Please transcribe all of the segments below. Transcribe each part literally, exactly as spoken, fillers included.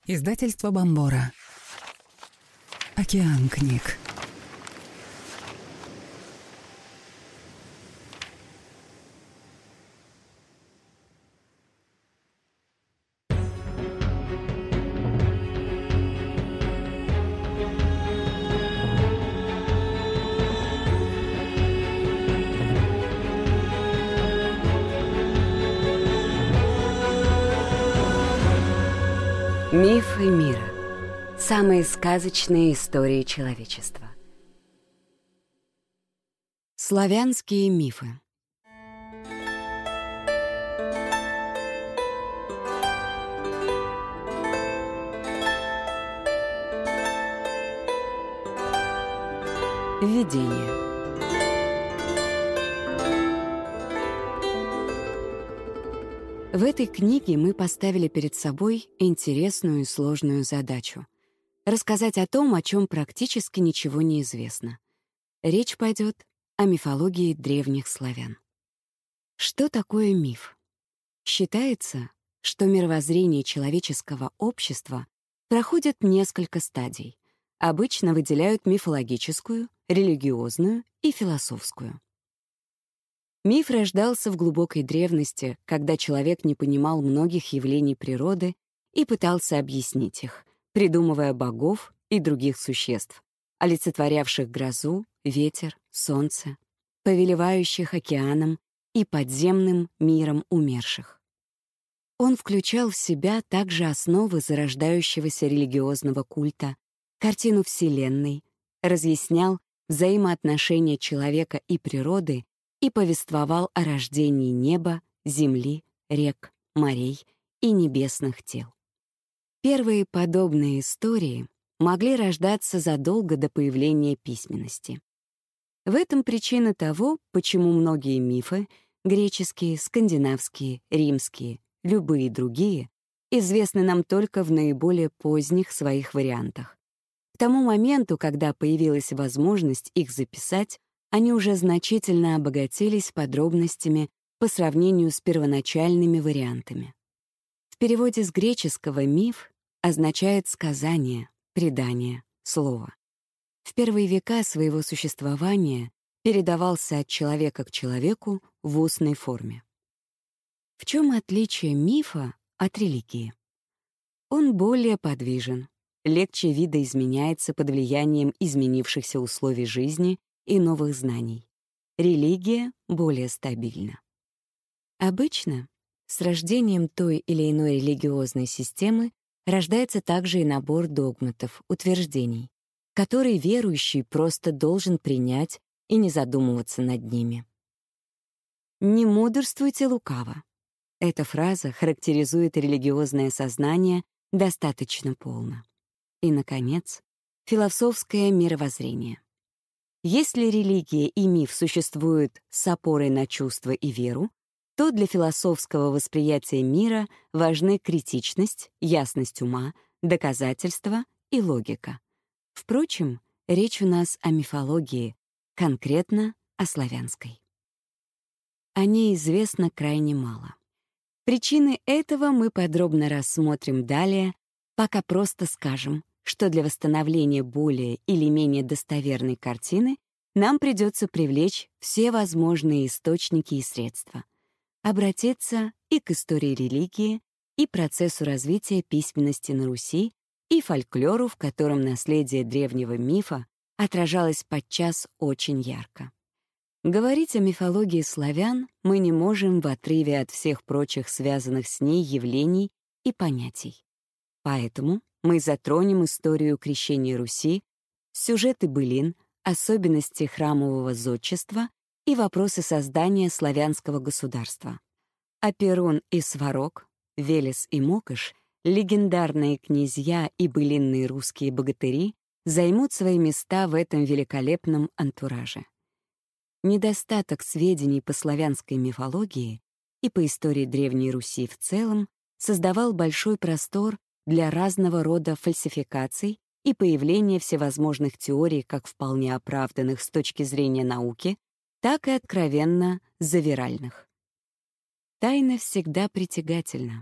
Издательство Бомбора. Океан книг. Мифы мира. Самые сказочные истории человечества. Славянские мифы. Введение. В этой книге мы поставили перед собой интересную и сложную задачу — рассказать о том, о чем практически ничего не известно. Речь пойдет о мифологии древних славян. Что такое миф? Считается, что мировоззрение человеческого общества проходит несколько стадий. Обычно выделяют мифологическую, религиозную и философскую. Миф рождался в глубокой древности, когда человек не понимал многих явлений природы и пытался объяснить их, придумывая богов и других существ, олицетворявших грозу, ветер, солнце, повелевающих океаном и подземным миром умерших. Он включал в себя также основы зарождающегося религиозного культа, картину Вселенной, разъяснял взаимоотношения человека и природы и повествовал о рождении неба, земли, рек, морей и небесных тел. Первые подобные истории могли рождаться задолго до появления письменности. В этом причина того, почему многие мифы — греческие, скандинавские, римские, любые другие — известны нам только в наиболее поздних своих вариантах. К тому моменту, когда появилась возможность их записать, они уже значительно обогатились подробностями по сравнению с первоначальными вариантами. В переводе с греческого «миф» означает сказание, предание, слово. В первые века своего существования передавался от человека к человеку в устной форме. В чем отличие мифа от религии? Он более подвижен, легче видоизменяется под влиянием изменившихся условий жизни и новых знаний. Религия более стабильна. Обычно с рождением той или иной религиозной системы рождается также и набор догматов, утверждений, которые верующий просто должен принять и не задумываться над ними. «Не мудрствуйте лукаво». Эта фраза характеризует религиозное сознание достаточно полно. И, наконец, философское мировоззрение. Если религия и миф существуют с опорой на чувства и веру, то для философского восприятия мира важны критичность, ясность ума, доказательства и логика. Впрочем, речь у нас о мифологии, конкретно о славянской. О ней известно крайне мало. Причины этого мы подробно рассмотрим далее, пока просто скажем, что для восстановления более или менее достоверной картины нам придется привлечь все возможные источники и средства, обратиться и к истории религии, и процессу развития письменности на Руси, и фольклору, в котором наследие древнего мифа отражалось подчас очень ярко. Говорить о мифологии славян мы не можем в отрыве от всех прочих связанных с ней явлений и понятий. Поэтому мы затронем историю крещения Руси, сюжеты былин, особенности храмового зодчества и вопросы создания славянского государства. Аперон и Сварог, Велес и Мокыш, легендарные князья и былинные русские богатыри займут свои места в этом великолепном антураже. Недостаток сведений по славянской мифологии и по истории Древней Руси в целом создавал большой простор для разного рода фальсификаций и появления всевозможных теорий как вполне оправданных с точки зрения науки, так и откровенно завиральных. Тайна всегда притягательна.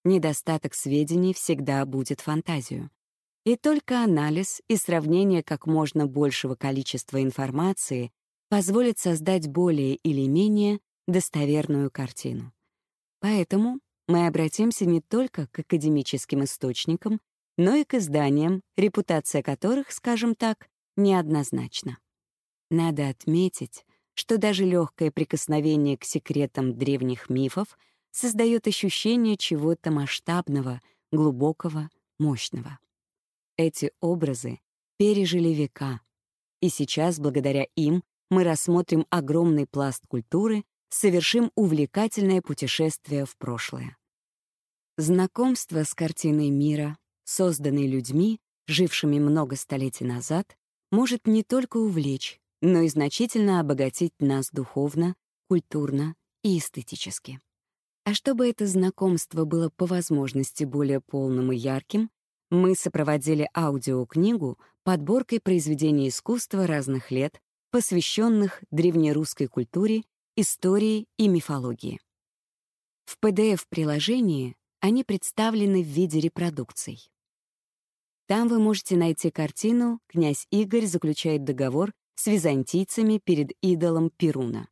Недостаток сведений всегда будет фантазию. И только анализ и сравнение как можно большего количества информации позволит создать более или менее достоверную картину. Поэтому мы обратимся не только к академическим источникам, но и к изданиям, репутация которых, скажем так, неоднозначна. Надо отметить, что даже легкое прикосновение к секретам древних мифов создает ощущение чего-то масштабного, глубокого, мощного. Эти образы пережили века, и сейчас, благодаря им, мы рассмотрим огромный пласт культуры, совершим увлекательное путешествие в прошлое. Знакомство с картиной мира, созданной людьми, жившими много столетий назад, может не только увлечь, но и значительно обогатить нас духовно, культурно и эстетически. А чтобы это знакомство было по возможности более полным и ярким, мы сопроводили аудиокнигу подборкой произведений искусства разных лет, посвященных древнерусской культуре, истории и мифологии. В пи ди эф-приложении они представлены в виде репродукций. Там вы можете найти картину «Князь Игорь заключает договор с византийцами перед идолом Перуна».